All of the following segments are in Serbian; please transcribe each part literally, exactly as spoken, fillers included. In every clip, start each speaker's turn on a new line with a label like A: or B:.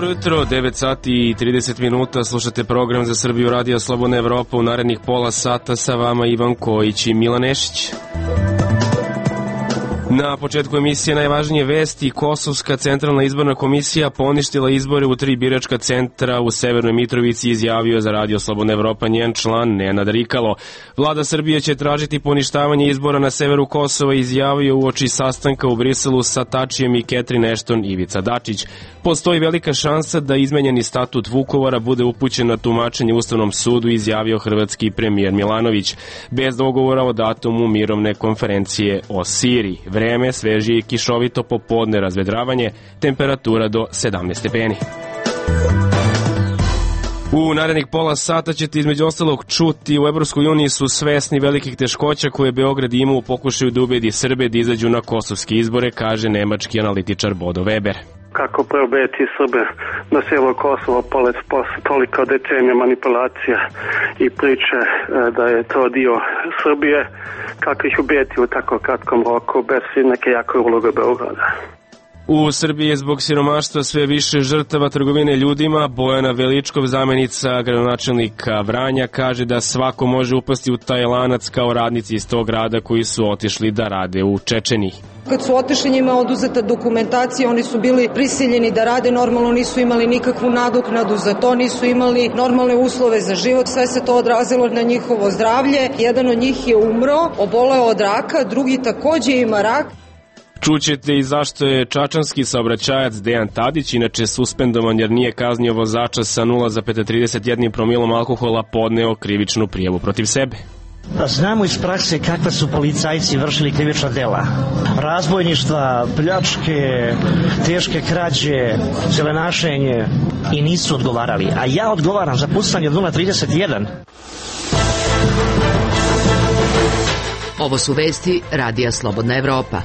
A: Dobro jutro, devet sati i trideset minuta, slušate program za Srbiju Radio Slobodna Evropa. U narednih pola sata sa vama Ivan Kojić i Milan Nešić. Na početku emisije najvažnije vesti. Kosovska centralna izborna komisija poništila izbore u tri biračka centra u Severnoj Mitrovici, izjavio za Radio Slobodna Evropa njen član Nenad Rikalo. Vlada Srbije će tražiti poništavanje izbora na severu Kosova, izjavio uoči sastanka u Briselu sa Tačijem i Catherine Ashton Ivica Dačić. Postoji velika šansa da izmenjeni statut Vukovara bude upućen na tumačenje Ustavnom sudu, izjavio hrvatski premijer Milanović. Bez dogovora o datumu mirovne konferencije o Siriji. Vreme, svežije i kišovito, popodne razvedravanje, temperatura do sedamnaest stepeni. U narednih pola sata ćete između ostalog čuti u Evropskoj uniji su svesni velikih teškoća koje Beograd ima u pokušaju da ubedi Srbe da izađu na kosovske izbore, kaže nemački analitičar Bodo Weber.
B: Kako preubediti Srbe na selo Kosovo polet posle toliko decenija manipulacija i priče da je to dio Srbije, kako ih ubediti u tako kratkom roku bez neke jake uloge Beograda.
A: U Srbiji je zbog siromaštva sve više žrtava trgovine ljudima. Bojana Veličkov, zamenica gradonačelnika Vranja, kaže da svako može upasti u taj lanac kao radnici iz tog grada koji su otišli da rade u Čečeniji.
C: Kad su otišli, njima oduzeta dokumentacija, oni su bili prisiljeni da rade, normalno nisu imali nikakvu nadoknadu za to, nisu imali normalne uslove za život, sve se to odrazilo na njihovo zdravlje. Jedan od njih je umro, oboleo od raka, drugi takođe ima rak.
A: Čućete i zašto je čačanski saobraćajac Dejan Tadić, inače suspendovan jer nije kaznio vozača sa nula zarez trideset jedan promilom alkohola, podneo krivičnu prijavu protiv sebe.
D: Znamo iz prakse kakva su policajci vršili krivična dela. Razbojništva, pljačke, teške krađe, zelenašenje i nisu odgovarali. A ja odgovaram za pucanje od nula zarez trideset jedan.
E: Ovo su vesti Radija Slobodna Evropa.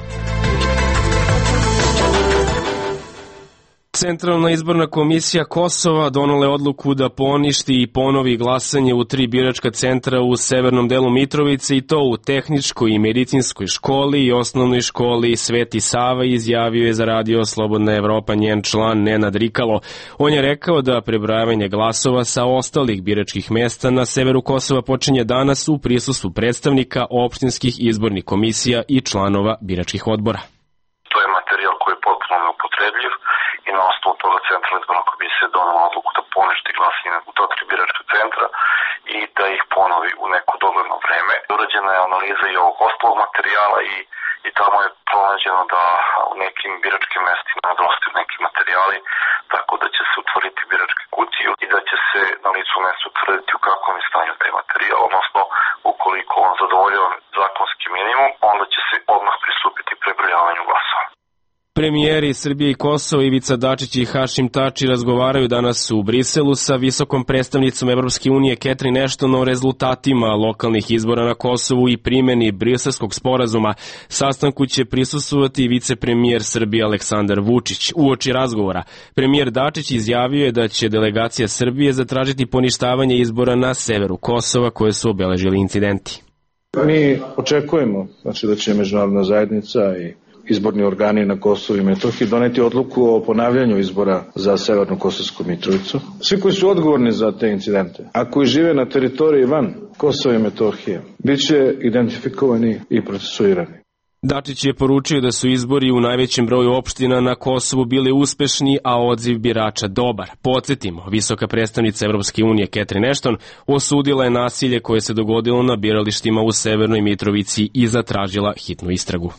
A: Centralna izborna komisija Kosova donela je odluku da poništi i ponovi glasanje u tri biračka centra u severnom delu Mitrovice, i to u tehničkoj i medicinskoj školi i osnovnoj školi Sveti Sava, izjavio je za Radio Slobodna Evropa njen član Nenad Rikalo. On je rekao da prebrojavanje glasova sa ostalih biračkih mesta na severu Kosova počinje danas u prisustvu predstavnika opštinskih izbornih komisija i članova biračkih odbora.
F: To je materijal koji je potpuno neupotrebljiv i na osnovu toga Centralna izborna komisija je donela odluku da poništi glasanje u ta tri biračka centra i da ih ponovi u neko dogledno vreme. Urađena je analiza i ovog ostalog materijala i, i tamo je pronađeno da u nekim biračkim mestima nedostaju neki materijali, tako da će se utvrditi biračke kutije i da će se na licu mesta utvrditi u kakvom je stanju taj materijal, odnosno ukoliko on zadovoljava zakonski minimum, onda će se odmah pristupiti prebrojavanju glasova.
A: Premijeri Srbije i Kosova Ivica Dačić i Hašim Tači razgovaraju danas u Briselu sa visokom predstavnicom Evropske unije Catherine Ashton o rezultatima lokalnih izbora na Kosovu i primeni Briselskog sporazuma. Sastanku će prisustvovati i vicepremijer Srbije Aleksandar Vučić. Uoči razgovora, premijer Dačić izjavio je da će delegacija Srbije zatražiti poništavanje izbora na severu Kosova koje su obeležili incidenti.
G: Mi očekujemo znači, da će međunarodna zajednica i izborni organi na Kosovu i Metohiji doneti odluku o ponavljanju izbora za Severnu Kosovsku Mitrovicu. Svi koji su odgovorni za te incidente, a koji žive na teritoriji van Kosova i Metohije, bit će identifikovani i procesuirani.
A: Dačić je poručio da su izbori u najvećem broju opština na Kosovu bili uspešni, a odziv birača dobar. Podsjetimo, visoka predstavnica Evropske unije Catherine Ashton osudila je nasilje koje se dogodilo na biralištima u Severnoj Mitrovici i zatražila hitnu istragu.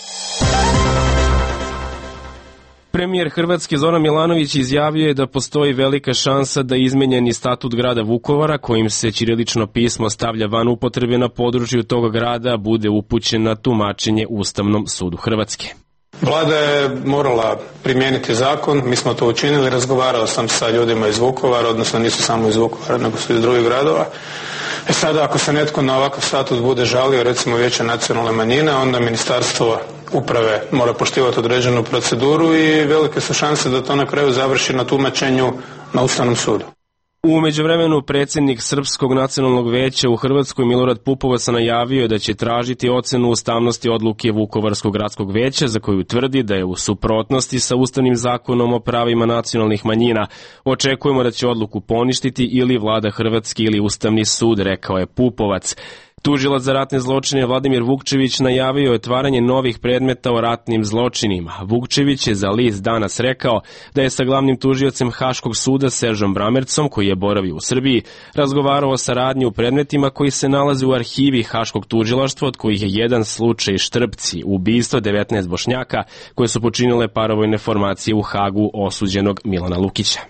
A: Premijer Hrvatske Zoran Milanović izjavio je da postoji velika šansa da izmenjeni statut grada Vukovara, kojim se ćirilično pismo stavlja van upotrebe na području tog grada, bude upućen na tumačenje Ustavnom sudu Hrvatske.
H: Vlada je morala primijeniti zakon, mi smo to učinili, razgovarao sam sa ljudima iz Vukovara, odnosno nisu samo iz Vukovara, nego su iz drugih gradova. E sada, ako se netko na ovakav statut bude žalio, recimo Vijeće nacionalne manjine, onda Ministarstvo uprave mora poštivati određenu proceduru i velike su šanse da to na kraju završi na tumačenju na Ustavnom sudu.
A: U međuvremenu predsjednik Srpskog nacionalnog veća u Hrvatskoj Milorad Pupovac najavio da će tražiti ocenu ustavnosti odluke Vukovarskog gradskog veća za koju tvrdi da je u suprotnosti sa Ustavnim zakonom o pravima nacionalnih manjina. Očekujemo da će odluku poništiti ili vlada Hrvatske ili Ustavni sud, rekao je Pupovac. Tužilac za ratne zločine Vladimir Vukčević najavio je otvaranje novih predmeta o ratnim zločinima. Vukčević je za list Danas rekao da je sa glavnim tužiocem Haškog suda Seržom Bramercom, koji je boravio u Srbiji, razgovarao o saradnji u predmetima koji se nalaze u arhivi Haškog tužilaštva, od kojih je jedan slučaj Štrpci, ubistvo devetnaest Bošnjaka koje su počinile paravojne formacije u Hagu osuđenog Milana Lukića.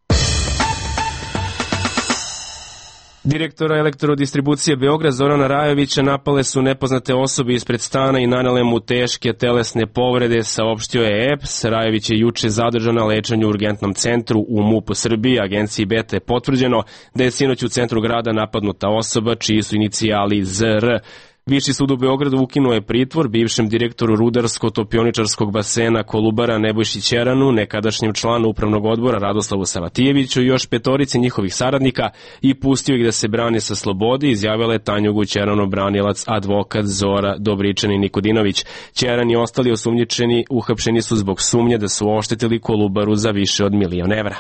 A: Direktora Elektrodistribucije Beograd Zorana Rajovića napale su nepoznate osobe ispred stana i nanele mu teške telesne povrede, saopštio je E P S. Rajović je juče zadržan na lečenju u urgentnom centru u MUP-u Srbiji. Agenciji Beta je potvrđeno da je sinoć u centru grada napadnuta osoba čiji su inicijali Z R. Viši sud u Beogradu ukinuo je pritvor bivšem direktoru rudarsko-topioničarskog basena Kolubara Nebojši Ćeranu, nekadašnjem članu upravnog odbora Radoslavu Savatijeviću i još petorici njihovih saradnika i pustio ih da se brane sa slobode, izjavila je Tanjugu Ćeranov branilac advokat Zora Dobričanin Nikodinović. Ćeran i ostali osumnjičeni uhapšeni su zbog sumnje da su oštetili Kolubaru za više od milion evra.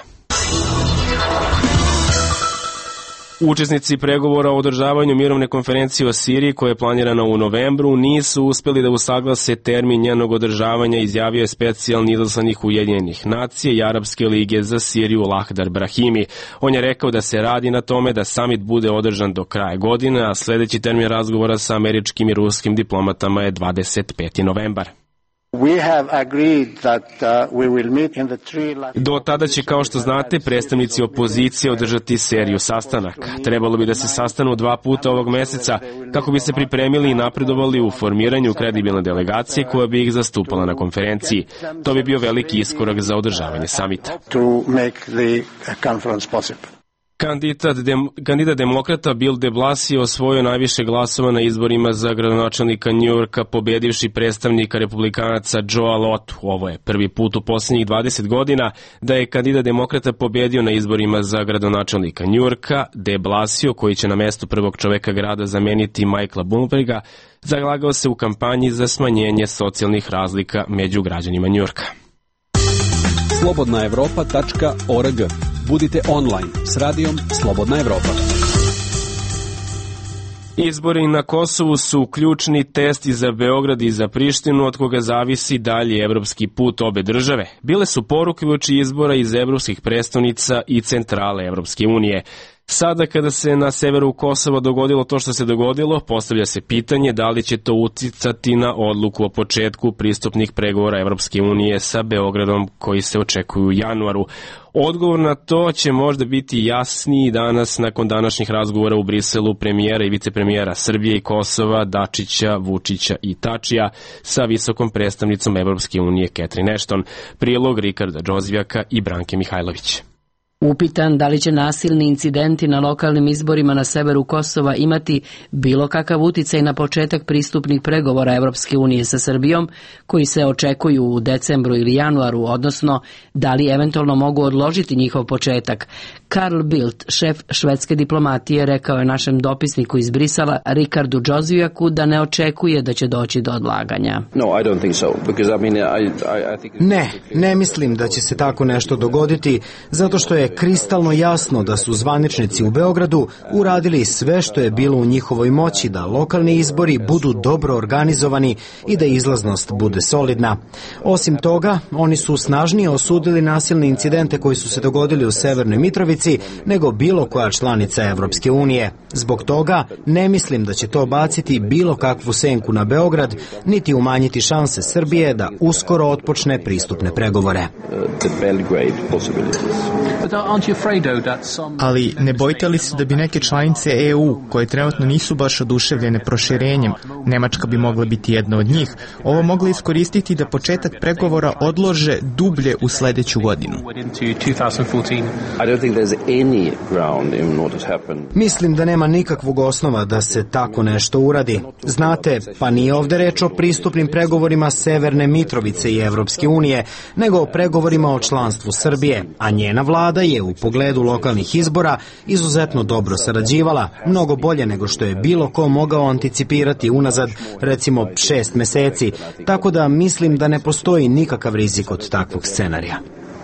A: Učesnici pregovora o održavanju mirovne konferencije o Siriji, koja je planirana u novembru, nisu uspeli da usaglase termin njenog održavanja, izjavio je specijalni izaslanik Ujedinjenih nacija i Arapske lige za Siriju Lahdar Brahimi. On je rekao da se radi na tome da samit bude održan do kraja godine, a sledeći termin razgovora sa američkim i ruskim diplomatama je dvadeset peti novembar. Do tada će, kao što znate, predstavnici opozicije održati seriju sastanaka. Trebalo bi da se sastanu dva puta ovog meseca kako bi se pripremili i napredovali u formiranju kredibilne delegacije koja bi ih zastupala na konferenciji. To bi bio veliki iskorak za održavanje samita. Kandidat, dem, kandidat demokrata Bill de Blasio osvojio najviše glasova na izborima za gradonačelnika Njujorka, pobedivši predstavnika republikanaca Joea Lotu. Ovo je prvi put u posljednjih dvadeset godina da je kandidat demokrata pobedio na izborima za gradonačelnika Njujorka. De Blasio, koji će na mestu prvog čoveka grada zameniti Michaela Bloomberga, zalagao se u kampanji za smanjenje socijalnih razlika među građanima Njujorka.
I: slobodna evropa tačka org. Budite online s radijom Slobodna Evropa.
A: Izbori na Kosovu su ključni test i za Beograd i za Prištinu, od koga zavisi dalje evropski put obe države. Bile su poruke uoči izbora iz evropskih prestonica i centrale Evropske unije. Sada kada se na severu Kosova dogodilo to što se dogodilo, postavlja se pitanje da li će to uticati na odluku o početku pristupnih pregovora Evropske unije sa Beogradom koji se očekuju u januaru. Odgovor na to će možda biti jasniji danas nakon današnjih razgovora u Briselu premijera i vicepremijera Srbije i Kosova Dačića, Vučića i Tačija sa visokom predstavnicom Evropske unije Catherine Ashton. Prilog Rikarda Džozvijaka i Branke Mihajlović.
J: Upitan da li će nasilni incidenti na lokalnim izborima na severu Kosova imati bilo kakav uticaj na početak pristupnih pregovora Evropske unije sa Srbijom, koji se očekuju u decembru ili januaru, odnosno da li eventualno mogu odložiti njihov početak, Carl Bildt, šef švedske diplomatije, rekao je našem dopisniku iz Brisela Rikardu Džozvijaku da ne očekuje da će doći do odlaganja.
K: Ne, ne mislim da će se tako nešto dogoditi, zato što je kristalno jasno da su zvaničnici u Beogradu uradili sve što je bilo u njihovoj moći da lokalni izbori budu dobro organizovani i da izlaznost bude solidna. Osim toga, oni su snažnije osudili nasilne incidente koji su se dogodili u Severnoj Mitrovici nego bilo koja članica Evropske unije. Zbog toga ne mislim da će to baciti bilo kakvu senku na Beograd, niti umanjiti šanse Srbije da uskoro otpočne pristupne pregovore.
L: Ali ne bojite li se da bi neke članice E U, koje trenutno nisu baš oduševljene proširenjem, Nemačka bi mogla biti jedna od njih, ovo mogla iskoristiti da početak pregovora odlože dublje u sledeću godinu?
K: Mislim da nema nikakvog osnova da se tako nešto uradi. Znate, pa nije ovde reč o pristupnim pregovorima Severne Mitrovice i Evropske unije, nego o pregovorima o članstvu Srbije, a njena vlada je u pogledu lokalnih izbora izuzetno dobro sarađivala, mnogo bolje nego što je bilo ko mogao anticipirati unazad recimo šest meseci, tako da mislim da ne postoji nikakav rizik od takvog scenarija.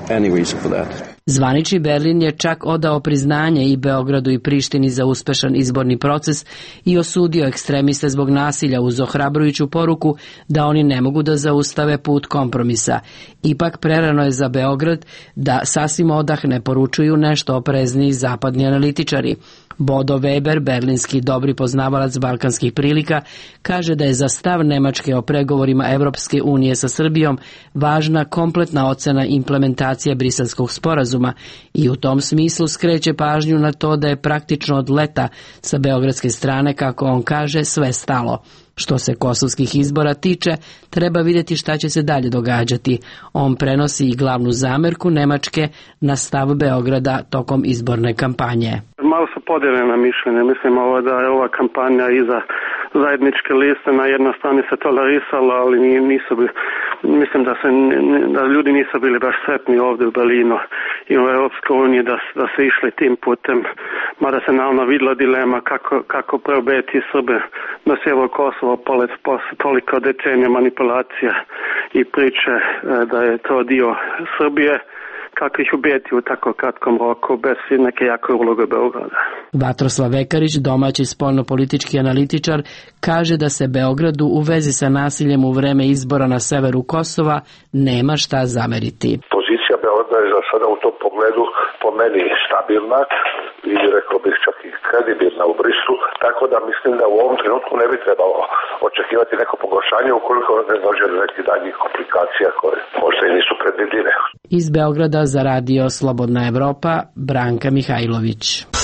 J: Zvanični Berlin je čak odao priznanje i Beogradu i Prištini za uspešan izborni proces i osudio ekstremiste zbog nasilja uz ohrabrujuću poruku da oni ne mogu da zaustave put kompromisa. Ipak prerano je za Beograd da sasvim odahne, poručuju nešto oprezniji zapadni analitičari. Bodo Weber, berlinski dobri poznavalac balkanskih prilika, kaže da je za stav Nemačke o pregovorima Evropske unije sa Srbijom važna kompletna ocena implementacije Briselskog sporazuma i u tom smislu skreće pažnju na to da je praktično od leta sa beogradske strane, kako on kaže, sve stalo. Što se kosovskih izbora tiče, treba vidjeti šta će se dalje događati. On prenosi i glavnu zamerku Nemačke na stav Beograda tokom izborne kampanje.
B: Malo su podijeljena mišljenja. Mislim ovo da je ova kampanja iza zajedničke liste na jednoj strani se tolerisala, ali nisu bili, mislim da, se, da ljudi nisu bili baš sretni ovdje u Berlinu i u Europskoj uniji da, da se išli tim putem, mada se naravno vidjela dilema kako, kako preobeti Srbe na sjevero Kosovo polet posle toliko decenija manipulacija i priče da je to dio Srbije, kako ih ubijeti u tako kratkom roku bez neke jake uloge Beograda.
J: Vatroslav Vekarić, domaći spoljnopolitički analitičar, kaže da se Beogradu u vezi sa nasiljem u vreme izbora na severu Kosova nema šta zameriti.
M: Pozicija Beograda je za sada u tom pogledu po meni stabilna i rekao bih čak i kredibilna u Brislu, tako da mislim da u ovom trenutku ne bi trebalo očekivati neko pogoršanje ukoliko ne dođe do nekih daljih komplikacija koje možda i nisu predvidljive.
J: Iz Beograda za radio Slobodna Evropa, Branka Mihajlović.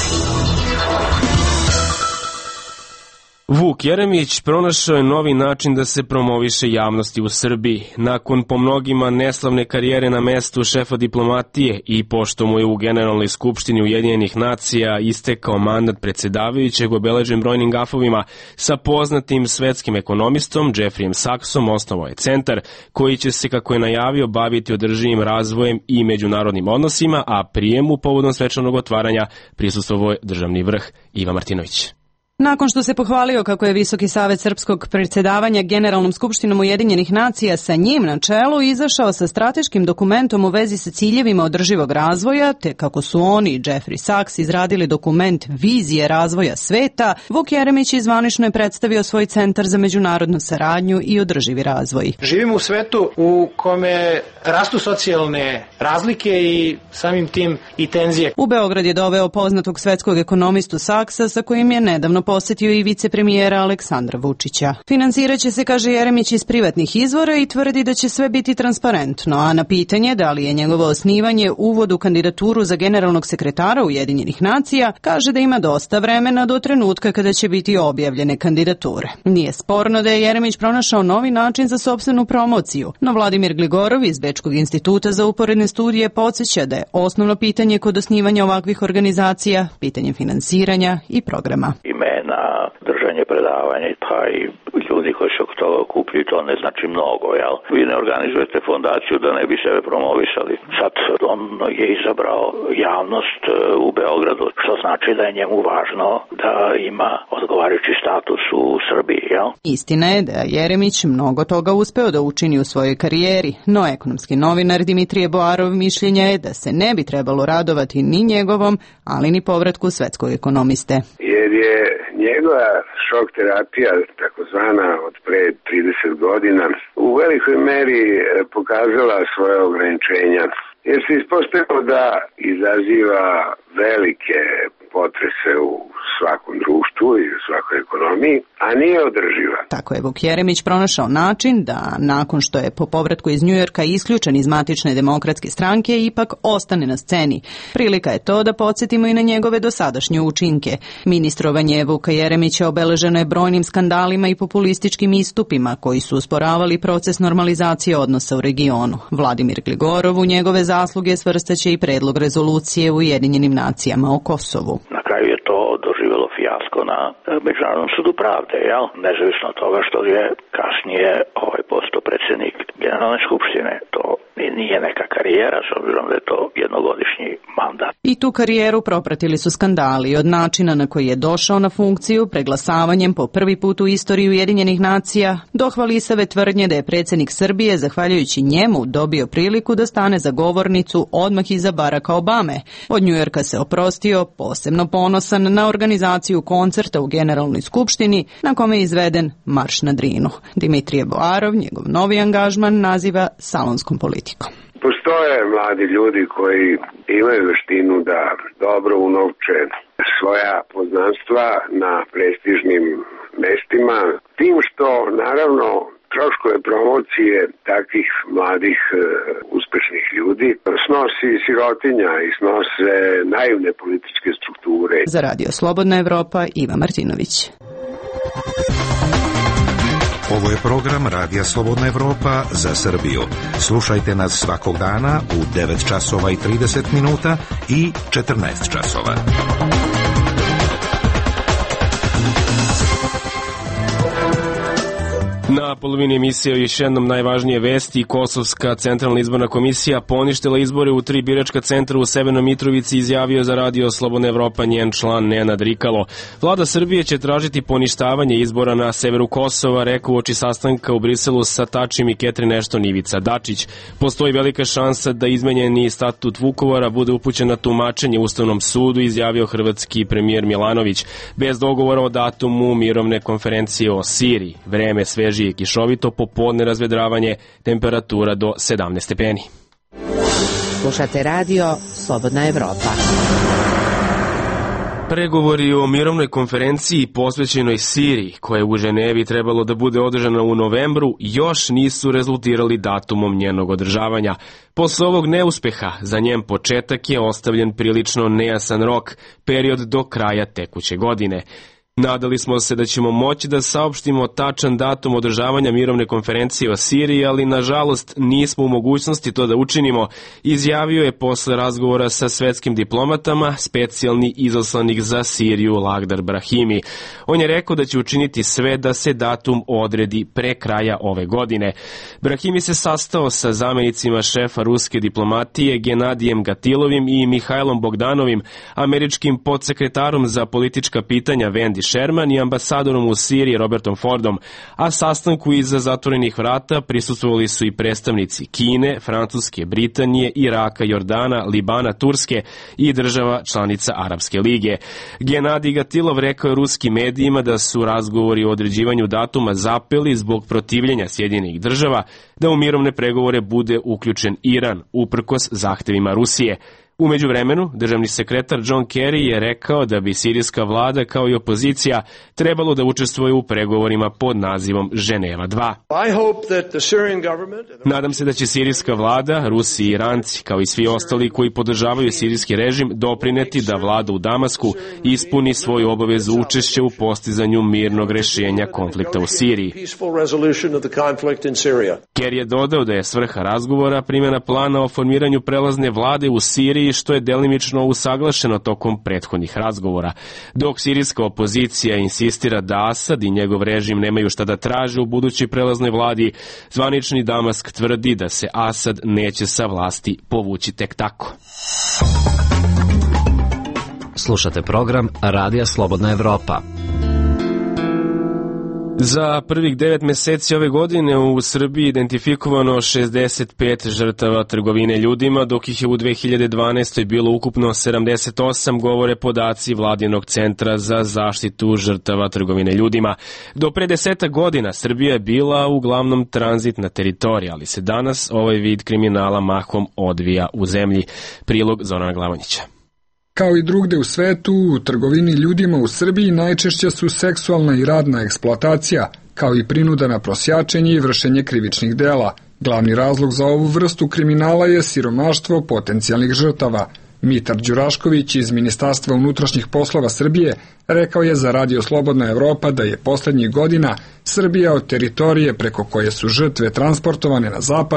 A: Vuk Jeremić pronašao je novi način da se promoviše javnosti u Srbiji. Nakon po mnogima neslavne karijere na mestu šefa diplomatije i pošto mu je u Generalnoj skupštini Ujedinjenih nacija istekao mandat predsedavajućeg obeležen brojnim gafovima, sa poznatim svetskim ekonomistom Jeffreyem Sachsom osnovao je centar koji će se, kako je najavio, baviti održivim razvojem i međunarodnim odnosima, a prijemu povodom svečanog otvaranja prisustvovao je državni vrh. Iva Martinović.
N: Nakon što se pohvalio kako je Visoki savet srpskog predsjedavanja Generalnom skupštinom Ujedinjenih nacija sa njim na čelu izašao sa strateškim dokumentom u vezi sa ciljevima održivog razvoja, te kako su oni i Jeffrey Sachs izradili dokument vizije razvoja sveta, Vuk Jeremić zvanično je predstavio svoj centar za međunarodnu saradnju i održivi razvoj.
O: Živimo u svetu u kome rastu socijalne razlike i samim tim i tenzije.
N: U Beograd je doveo poznatog svetskog ekonomistu Sachsa sa kojim je nedavno posjetio i vicepremijera Aleksandra Vučića. Finansiraće se, kaže Jeremić, iz privatnih izvora i tvrdi da će sve biti transparentno, a na pitanje da li je njegovo osnivanje uvod u kandidaturu za generalnog sekretara Ujedinjenih nacija, kaže da ima dosta vremena do trenutka kada će biti objavljene kandidature. Nije sporno da je Jeremić pronašao novi način za sopstvenu promociju, no Vladimir Gligorov iz Bečkog instituta za uporedne studije podsjeća da je osnovno pitanje kod osnivanja ovakvih organizacija pitanje finansiranja i programa.
P: Na držanje predavanja, pa i ljudi koji se oko toga okupljaju, to ne znači mnogo, jel? Vi ne organizujete fondaciju da ne bi sebe promovisali. Sad on je izabrao javnost u Beogradu, što znači da je njemu važno da ima odgovarajući status u Srbiji, jel?
N: Istina je da Jeremić mnogo toga uspeo da učini u svojoj karijeri, no ekonomski novinar Dimitrije Boarov mišljenja je da se ne bi trebalo radovati ni njegovom, ali ni povratku svetskog ekonomiste.
Q: Jer je njegova šok terapija, takozvana od pre trideset godina, u velikoj meri pokazala svoje ograničenja. Jer se ispostavilo da izaziva velike potrese u svakom društvu i u svakoj ekonomiji, a nije održiva.
N: Tako je Vuk Jeremić pronašao način da, nakon što je po povratku iz Njujorka isključen iz matične demokratske stranke, ipak ostane na sceni. Prilika je to da podsjetimo i na njegove dosadašnje učinke. Ministrovanje Vuka Jeremića obeleženo je brojnim skandalima i populističkim istupima koji su usporavali proces normalizacije odnosa u regionu. Vladimir Gligorov u njegove zasluge svrstaće i predlog rezolucije u Ujedinjenim nacijama o Kosovu.
P: Na kraju je to doživjelo fijasko na Međunarodnom sudu pravde, jel? Nezavisno od toga što je kasnije ovaj postao predsjednik Generalne skupštine. To nije neka karijera, s obzirom da je to jednogodišnji mandat.
N: I tu karijeru propratili su skandali od načina na koji je došao na funkciju preglasavanjem po prvi put u istoriji Ujedinjenih nacija do hvalisave tvrdnje da je predsjednik Srbije zahvaljujući njemu dobio priliku da stane za govornicu odmah iza Baracka Obame. Od Njujorka se oprostio, posebno ponosan na organizaciju koncerta u Generalnoj skupštini na kome je izveden Marš na Drinu. Dimitrije Boarov njegov novi angažman naziva salonskom politikom.
Q: Postoje mladi ljudi koji imaju veštinu da dobro unovče svoja poznanstva na prestižnim mestima, tim što naravno troškove promocije takvih mladih e, uspešnih ljudi snosi sirotinja i snose naivne političke strukture.
N: Za Radio Slobodna Evropa, Iva Martinović.
R: Ovo je program Radija Slobodna Evropa za Srbiju. Slušajte nas svakog dana u devet časova i trideset minuta i četrnaest časova.
A: Na polovini emisije još jednom najvažnije vesti. Kosovska centralna izborna komisija poništila izbore u tri biračka centra u Severnoj Mitrovici, izjavio za Radio Slobodna Evropa njen član Nenad Rikalo. Vlada Srbije će tražiti poništavanje izbora na severu Kosova, rekao uoči sastanka u Briselu sa Tačim i Ketrin Ešton Ivica Dačić. Postoji velika šansa da izmenjeni statut Vukovara bude upućen na tumačenje Ustavnom sudu, izjavio hrvatski premijer Milanović. Bez dogovora o datumu mirovne konferencije o Siriji. Vreme sveži je kišovito, popodne razvedravanje, temperatura do sedamnaest stepeni.
E: Slušate Radio Slobodna Evropa.
A: Pregovori o mirovnoj konferenciji posvećenoj Siriji, koja je u Ženevi trebalo da bude održana u novembru, još nisu rezultirali datumom njenog održavanja. Posle ovog neuspeha, za njen početak je ostavljen prilično nejasan rok, period do kraja tekuće godine. Nadali smo se da ćemo moći da saopštimo tačan datum održavanja mirovne konferencije o Siriji, ali nažalost nismo u mogućnosti to da učinimo, izjavio je posle razgovora sa svetskim diplomatama specijalni izaslanik za Siriju Lagdar Brahimi. On je rekao da će učiniti sve da se datum odredi pre kraja ove godine. Brahimi se sastao sa zamenicima šefa ruske diplomatije Genadijem Gatilovim i Mihajlom Bogdanovim, američkim podsekretarom za politička pitanja Wendy Sherman i ambasadorom u Siriji Robertom Fordom, a sastanku iza zatvorenih vrata prisustvovali su i predstavnici Kine, Francuske, Britanije, Iraka, Jordana, Libana, Turske i država članica Arapske lige. Genadij Gatilov rekao je ruskim medijima da su razgovori o određivanju datuma zapeli zbog protivljenja Sjedinjenih država da u mirovne pregovore bude uključen Iran, uprkos zahtevima Rusije. U međuvremenu, državni sekretar John Kerry je rekao da bi sirijska vlada kao i opozicija trebalo da učestvuje u pregovorima pod nazivom Ženeva dva. Nadam se da će sirijska vlada, Rusi i Iranci, kao i svi ostali koji podržavaju sirijski režim, doprineti da vlada u Damasku ispuni svoju obavezu učešća u postizanju mirnog rešenja konflikta u Siriji. Kerry je dodao da je svrha razgovora primjena plana o formiranju prelazne vlade u Siriji, što je delimično usaglašeno tokom prethodnih razgovora. Dok sirijska opozicija insistira da Asad i njegov režim nemaju šta da traže u budućoj prelaznoj vladi, zvanični Damask tvrdi da se Asad neće sa vlasti povući tek tako.
S: Slušate program Radija Slobodna Evropa.
A: Za prvih devet meseci ove godine u Srbiji identifikovano šezdeset pet žrtava trgovine ljudima, dok ih je u dve hiljade dvanaestoj bilo ukupno sedamdeset osam, govore podaci Vladinog centra za zaštitu žrtava trgovine ljudima. Do pre desetak godina Srbija je bila uglavnom tranzitna teritorija, ali se danas ovaj vid kriminala mahom odvija u zemlji. Prilog Zorana Glavanjića.
T: Kao i drugde u svetu, u trgovini ljudima u Srbiji najčešće su seksualna i radna eksploatacija, kao i prinuda na prosjačenje i vršenje krivičnih dela. Glavni razlog za ovu vrstu kriminala je siromaštvo potencijalnih žrtava. Mitar Đurašković iz Ministarstva unutrašnjih poslova Srbije rekao je za Radio Slobodna Evropa da je poslednjih godina Srbija od teritorije preko koje su žrtve transportovane na zapad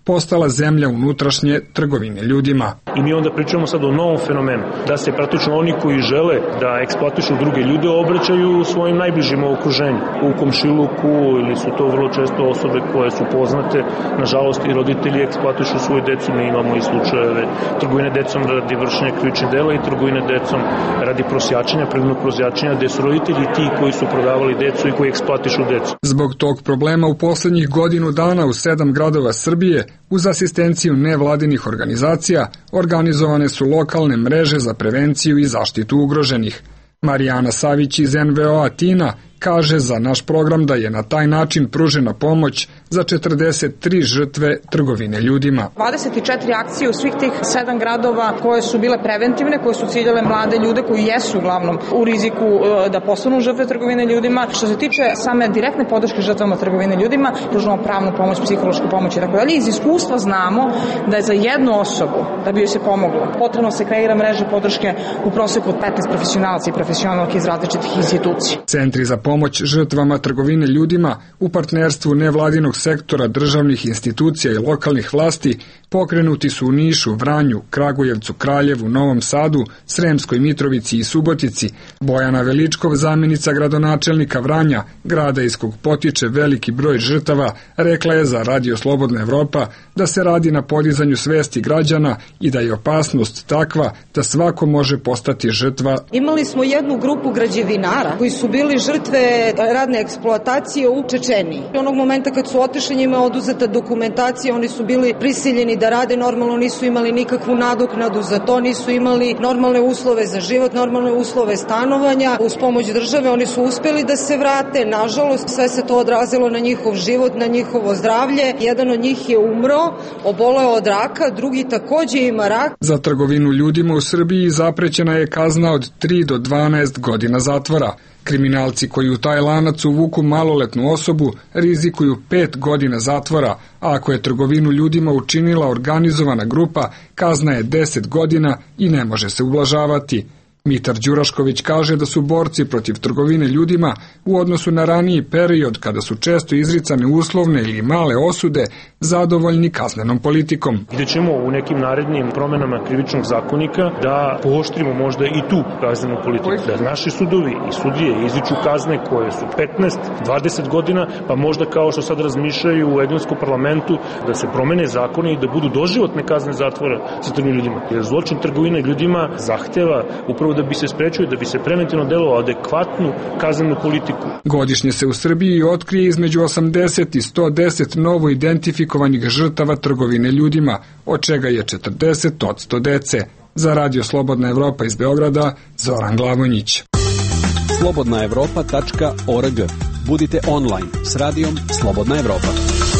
T: postala zemlja unutrašnje trgovine ljudima.
U: I mi onda pričamo sad o novom fenomenu, da se praktično oni koji žele da eksploatišu druge ljude obraćaju svojim najbližim u okruženju, u komšiluku, ili su to vrlo često osobe koje su poznate. Nažalost i roditelji eksploatišu svoju decu, mi imamo i slučajeve trgovine decom radi vršenja krivičnih dela i trgovine decom radi prosjačenja, prednog prosjačenja, gde su roditelji ti koji su prodavali decu i koji eksploatišu decu.
T: Zbog tog problema u poslednjih godinu dana u sedam gradova Srbije uz asistenciju nevladinih organizacija organizovane su lokalne mreže za prevenciju i zaštitu ugroženih. Marijana Savić iz en ve o Atina kaže za naš program da je na taj način pružena pomoć za četrdeset tri žrtve trgovine ljudima.
V: dvadeset četiri akcije u svih tih sedam gradova koje su bile preventivne, koje su ciljale mlade ljude koji jesu uglavnom u riziku da postanu žrtve trgovine ljudima. Što se tiče same direktne podrške žrtvama trgovine ljudima, pružamo pravnu pomoć, psihološku pomoć i tako dalje. Iz iskustva znamo da je za jednu osobu, da bi joj se pomoglo, potrebno se kreira mreža podrške u proseku od petnaest profesionalaca i profesionalki iz različitih institucija.
T: Centri za pomoć žrtvama trgovine ljudima u partnerstvu nevladinog sektora, državnih institucija i lokalnih vlasti pokrenuti su u Nišu, Vranju, Kragujevcu, Kraljevu, Novom Sadu, Sremskoj Mitrovici i Subotici. Bojana Veličkov, zamjenica gradonačelnika Vranja, grada iz kog potiče veliki broj žrtava, rekla je za Radio Slobodna Evropa da se radi na podizanju svesti građana i da je opasnost takva da svako može postati žrtva.
C: Imali smo jednu grupu građevinara koji su bili žrtve radne eksploatacije u Čečeniji. Onog momenta kad su otišli, njima je oduzeta dokumentacija, oni su bili prisiljeni da rade normalno, nisu imali nikakvu nadoknadu za to, nisu imali normalne uslove za život, normalne uslove stanovanja. Uz pomoć države oni su uspeli da se vrate. Nažalost, sve se to odrazilo na njihov život, na njihovo zdravlje. Jedan od njih je umro, oboleo od raka, drugi takođe ima rak.
T: Za trgovinu ljudima u Srbiji zaprećena je kazna od tri do dvanaest godina zatvora. Kriminalci koji u taj lanac uvuku maloletnu osobu rizikuju pet godina zatvora, a ako je trgovinu ljudima učinila organizovana grupa, kazna je deset godina i ne može se ublažavati. Mitar Đurašković kaže da su borci protiv trgovine ljudima u odnosu na raniji period kada su često izricane uslovne ili male osude zadovoljni kaznenom politikom.
U: Gde ćemo u nekim narednim promenama krivičnog zakonika da pooštrimo možda i tu kaznenu politiku. Da naši sudovi i sudije izriču kazne koje su petnaest do dvadeset godina, pa možda kao što sad razmišljaju u engleskom parlamentu da se promene zakoni i da budu doživotne kazne zatvora za trgovinu ljudima. Jer zločin trgovine ljudima zahteva upravo da bi se sprečio, da bi se preventivno delovalo adekvatnu kaznenu politiku.
T: Godišnje se u Srbiji otkrije između osamdeset i sto deset novo identifikovanih žrtava trgovine ljudima, od čega je četrdeset posto dece. Za Radio Slobodna Evropa iz Beograda, Zoran Glavonjić.
I: slobodna evropa tačka org. Budite online s radijom Slobodna Evropa.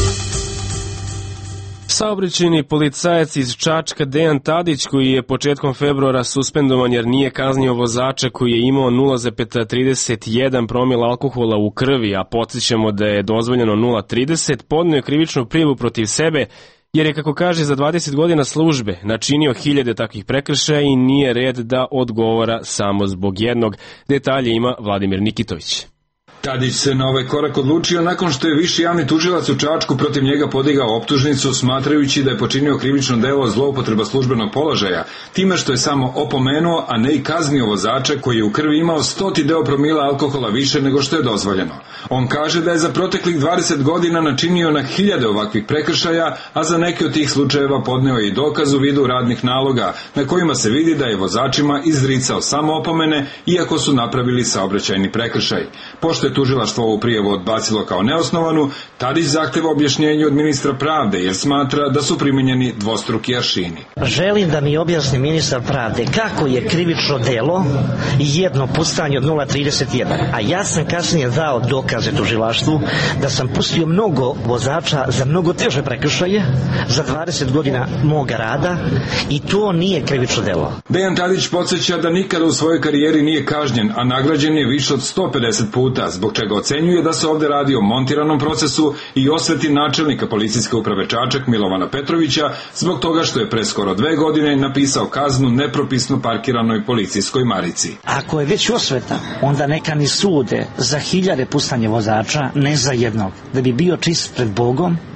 A: Saobraćajni policajac iz Čačka Dejan Tadić, koji je početkom februara suspendovan jer nije kaznio vozača koji je imao nula zarez trideset jedan promila alkohola u krvi, a podsjećamo da je dozvoljeno nula zarez trideset, podneo je krivičnu prijavu protiv sebe jer je, kako kaže, za dvadeset godina službe načinio hiljade takvih prekršaja i nije red da odgovara samo zbog jednog. Detalje ima Vladimir Nikitović.
W: Tadić se na ovaj korak odlučio nakon što je viši javni tužilac u Čačku protiv njega podigao optužnicu, smatrajući da je počinio krivično delo zloupotreba službenog položaja, time što je samo opomenuo, a ne i kaznio vozača koji je u krvi imao stoti deo promila alkohola više nego što je dozvoljeno. On kaže da je za proteklih dvadeset godina načinio na hiljade ovakvih prekršaja, a za neke od tih slučajeva podneo i dokaz u vidu radnih naloga, na kojima se vidi da je vozačima izricao samo opomene, iako su napravili saobraćajni prekršaj. Pošto je tužilaštvo ovu prijavu odbacilo kao neosnovanu, Tadić zahteva objašnjenje od ministra pravde jer smatra da su primenjeni dvostruki aršini.
D: Želim da mi objasni ministar pravde kako je krivično delo jedno pustanje od nula zarez trideset jedan, a ja sam kasnije dao dokaze tužilaštvu da sam pustio mnogo vozača za mnogo teže prekršaje za dvadeset godina moga rada i to nije krivično delo.
W: Dejan Tadić podsjeća da nikada u svojoj karijeri nije kažnjen, a nagrađen je više od sto pedeset puta, zbog čega ocenjuje da se ovde radi o montiranom procesu i osveti načelnika policijske uprave Čačak Milovana Petrovića zbog toga što je pre skoro dve godine napisao kaznu nepropisno parkiranoj policijskoj marici.
D: Ako je već osveta, onda neka ni sude za hiljade pustanje vozača, ne za jednog, da bi bio čist pred Bogom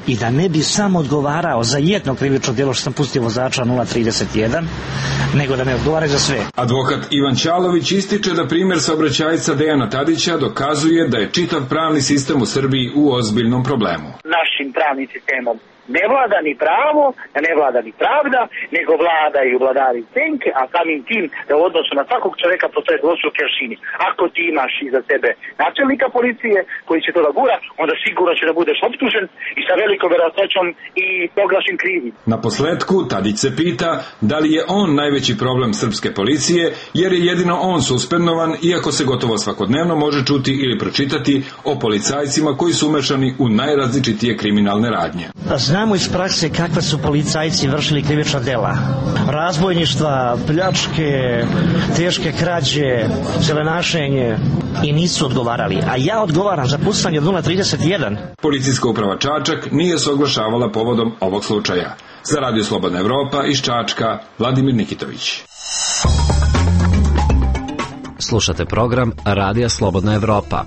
D: i da ne bi sam odgovarao za jedno krivično djelo što sam pustio vozača nula trideset jedan, nego da ne odgovara za sve.
W: Advokat Ivan Ćalović ističe da primjer saobraćajca Dejana Tadića dokazuje da je čitav pravni sistem u Srbiji u ozbiljnom problemu.
F: Našim pravnim sistemom ne vlada ni pravo, ne vlada ni pravda, nego vlada i vladari senke, a samim tim da u odnosu na svakog čoveka postoje dvostruke aršini. Ako ti imaš iza sebe načelnika policije koji će to da gura, onda sigurno će da budeš optužen i sa velikom verovatnoćom i proglašen krivim.
W: Na posledku Tadić se pita da li je on najveći problem srpske policije, jer je jedino on suspendovan, iako se gotovo svakodnevno može čuti ili pročitati o policajcima koji su umešani u najrazličitije kriminalne radnje.
D: Znamo iz prakse kakve su policajci vršili krivična dela. Razbojništva, pljačke, teške krađe, zelenašenje i nisu odgovarali. A ja odgovaram za pucanje od nula trideset jedan.
W: Policijska uprava Čačak nije se oglašavala povodom ovog slučaja. Za Radio Slobodna Evropa iz Čačka, Vladimir Nikitović.
S: Slušate program Radija Slobodna Evropa.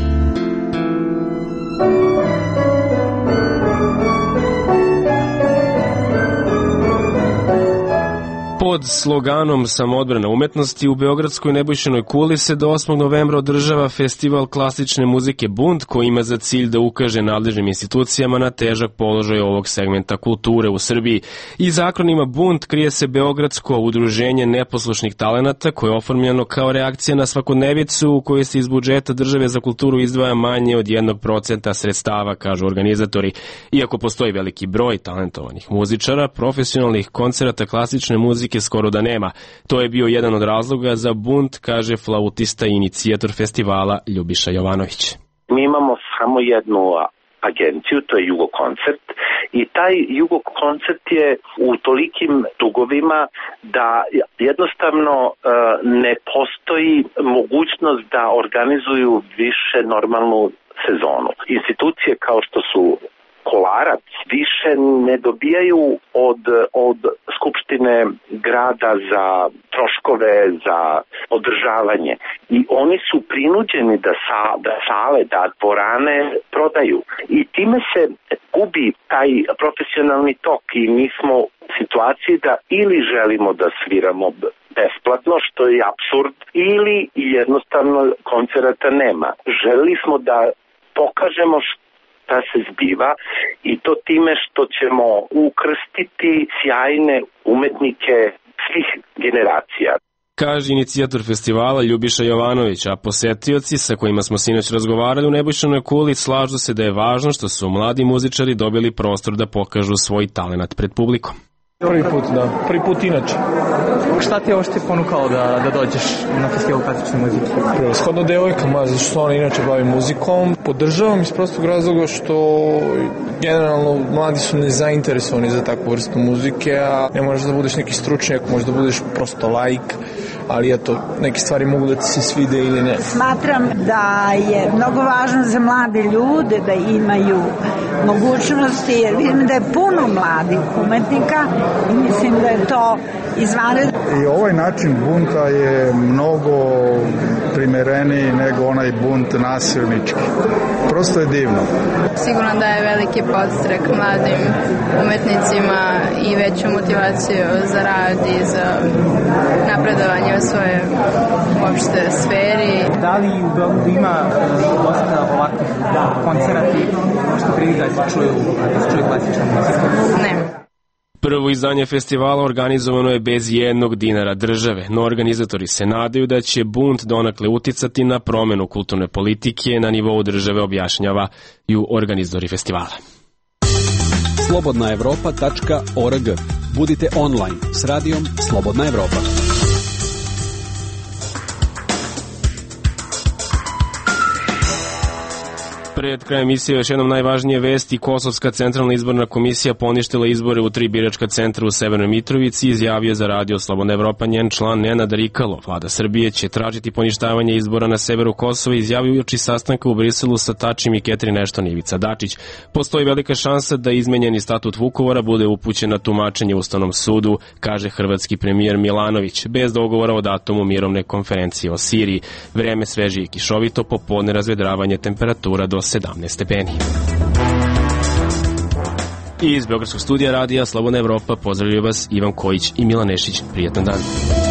A: Pod sloganom Samoodbrana umetnosti u Beogradskoj Nebojšinoj kuli se do osmog novembra održava festival klasične muzike Bunt, koji ima za cilj da ukaže nadležnim institucijama na težak položaj ovog segmenta kulture u Srbiji. Iz akronima Bunt krije se Beogradsko udruženje neposlušnih talenata, koje je oformljeno kao reakcija na svakodnevicu u kojoj se iz budžeta države za kulturu izdvaja manje od jednog procenta sredstava, kažu organizatori. Iako postoji veliki broj talentovanih muzičara, profesionalnih koncerata klasične muzike skoro da nema. To je bio jedan od razloga za Bunt, kaže flautista i inicijator festivala Ljubiša Jovanović.
F: Mi imamo samo jednu agenciju, to je Jugo Koncert, i taj Jugo Koncert je u tolikim dugovima da jednostavno ne postoji mogućnost da organizuju više normalnu sezonu. Institucije kao što su Kolarac više ne dobijaju od, od Skupštine grada za troškove, za održavanje. I oni su prinuđeni da, sa, da sale, da dvorane prodaju. I time se gubi taj profesionalni tok i mi smo u situaciji da ili želimo da sviramo besplatno, što je apsurd, ili jednostavno koncerata nema. Želeli smo da pokažemo što šta se zbiva i to time što ćemo ukrstiti sjajne umetnike svih generacija.
A: Kaže inicijator festivala Ljubiša Jovanović, a posetioci sa kojima smo sinoć razgovarali u Nebojšinoj kuli slažu se da je važno što su mladi muzičari dobili prostor da pokažu svoj talenat pred publikom.
G: Prvi put, da. Prvi put inače.
H: Šta ti je ovo što je ponukalo da, da dođeš na festival klasične muzike?
G: Prevashodno devojkama, zato što ona inače bavi muzikom. Podržavam iz prostog razloga što generalno mladi su nezainteresovani za takvu vrstu muzike, a ne možeš da budeš neki stručnjak, možeš da budeš prosto laik, ali eto, neke stvari mogu da ti se svide ili ne.
X: Smatram da je mnogo važno za mlade ljude da imaju mogućnosti, jer vidim da je puno mladih umetnika i mislim da je to izvanredno.
Y: I ovaj način bunta je mnogo primereniji nego onaj bunt nasilnički. Prosto je divno.
Z: Sigurno da je veliki podstrek mladim umetnicima i veću motivaciju za rad i za napredovanje u svojoj uopšte sferi.
H: Da li u Beogradu ima dosta ovakvih koncerata što prilika da se čuju, da se čuju klasična muzika?
Z: Ne.
A: Prvo izdanje festivala organizovano je bez jednog dinara države, no organizatori se nadaju da će Bunt donakle uticati na promenu kulturne politike na nivou države, objašnjavaju organizatori festivala.
I: slobodna evropa tačka org. Budite online s radijom Slobodna Evropa.
A: Pred krajem emisije još jednom najvažnije vesti. Kosovska centralna izborna komisija poništila izbore u tri biračka centra u Severnoj Mitrovici, izjavio za Radio Slobodna Evropa njen član Nenad Rikalo. Vlada Srbije će tražiti poništavanje izbora na severu Kosova, izjavio uoči sastanka u Briselu sa Tačim i Ketrin Ešton Ivica Dačić. Postoji velika šansa da izmenjeni statut Vukovara bude upućen na tumačenje Ustavnom sudu, kaže hrvatski premijer Milanović, bez dogovora o datumu mirovne konferencije o Siriji. Vreme sveže i kišovito, popodne razvedravanje, temperatura do sedamnaest stepeni. I iz Beogradskog studija radija Slobodna Evropa pozdravljaju vas Ivan Kojić i Milan Nešić. Prijetan dan.